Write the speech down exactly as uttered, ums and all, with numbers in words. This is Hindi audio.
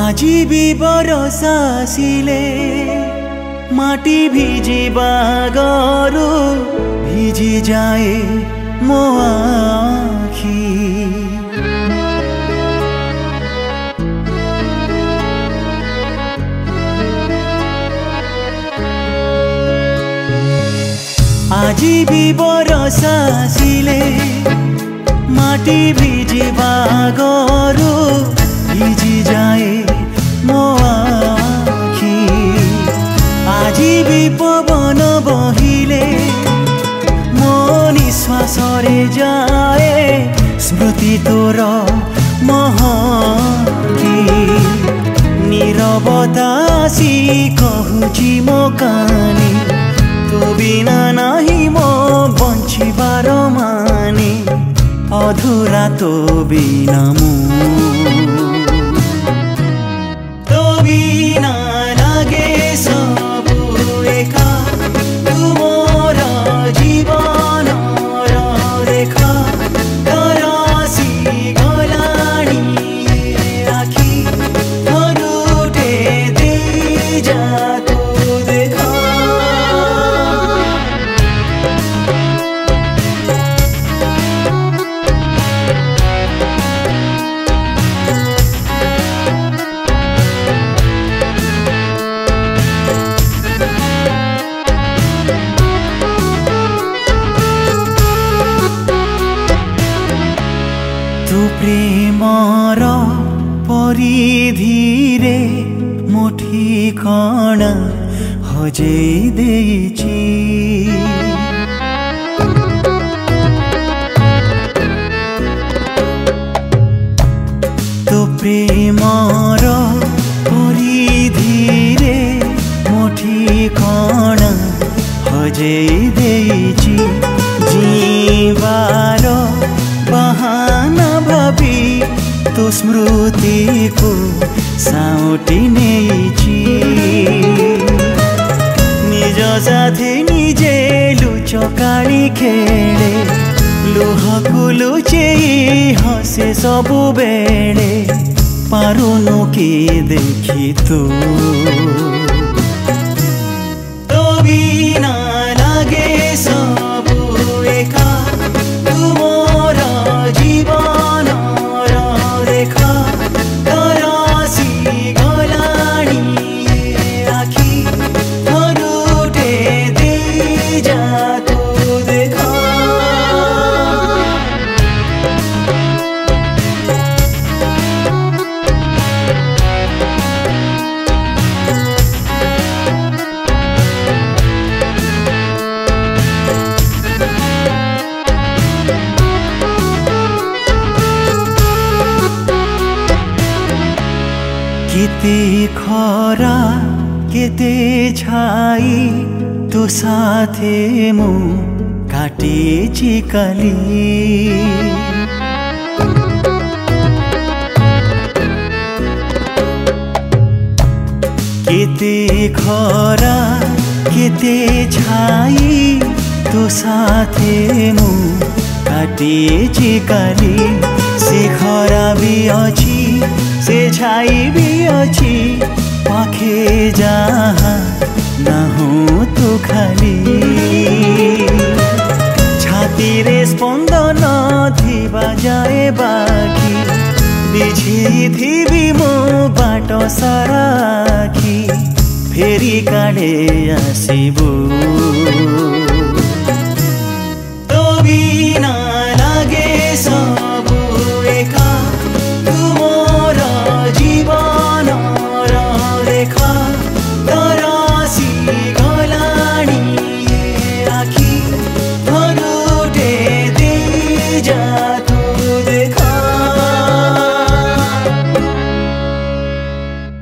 আজি भी बरसा आसिले माटी भिजिबा गरु भिजी जाए मो आखी। আজি भी बरसा आसिले माटी भिजिबा गरु भिजी जाए मो आखी। আজি भी पवन बहिले मो निश्वासरे जाए स्मृति तोर महकी। नीरवता आसी कहूची मो कानी तो बिना नहीं मो बंचिबार माने अधूरा तो बिना मु तो बिना लागे सबु एका तुमोर जीवन रेखा तरसी गलानी आखि धरुटे दे जा तू देखा। तू प्रेमर परिधिरे मो ठिकाना हजेई देइछि। तू प्रेमर परिधिरे मो ठिकाना हजेई देइछि। जीवार बहाना भावी तो स्मृति को साउटी नेइछि। निज साथे निजे लुचकाली खेले लुहकु लुचेई हसे सबु बेले पारुनु कि देखि तू तो बिना लागे सबु एका तुमोर जीवन रेखा तरसी गलानी आखि धरुटे दे जा तू देखा। केते खरा केते छाई तो साथे मु काटेछि काली। केते खरा केते छाई तो साथे मु काटेछि काली। से खरा भी अछि से छाई भी अछि पाखे जहाँ ना हो तो खाली। छाती रे स्पंदन थिबा जाए बाकी बिछी थिबी मो बाट सारा आखि फेरी काढे आसिबु।